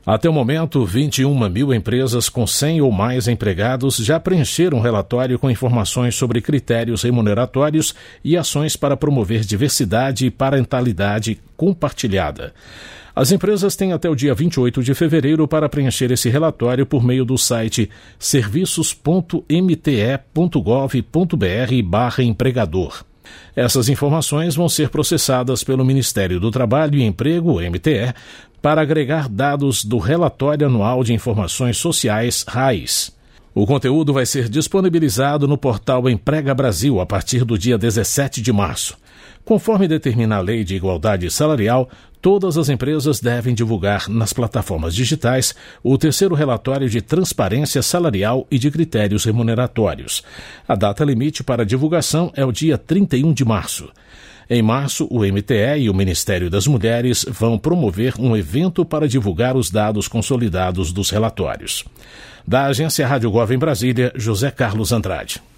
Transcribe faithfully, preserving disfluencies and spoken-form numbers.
Até o momento, vinte e uma mil empresas com cem ou mais empregados já preencheram um relatório com informações sobre critérios remuneratórios e ações para promover diversidade e parentalidade compartilhada. As empresas têm até o dia vinte e oito de fevereiro para preencher esse relatório por meio do site serviços ponto m t e ponto gov ponto b r barra empregador. Essas informações vão ser processadas pelo Ministério do Trabalho e Emprego, M T E, para agregar dados do Relatório Anual de Informações Sociais, RAIS. O conteúdo vai ser disponibilizado no portal Emprega Brasil a partir do dia dezessete de março. Conforme determina a Lei de Igualdade Salarial, todas as empresas devem divulgar nas plataformas digitais o terceiro relatório de transparência salarial e de critérios remuneratórios. A data limite para divulgação é o dia trinta e um de março. Em março, o M T E e o Ministério das Mulheres vão promover um evento para divulgar os dados consolidados dos relatórios. Da Agência Rádio Gov em Brasília, José Carlos Andrade.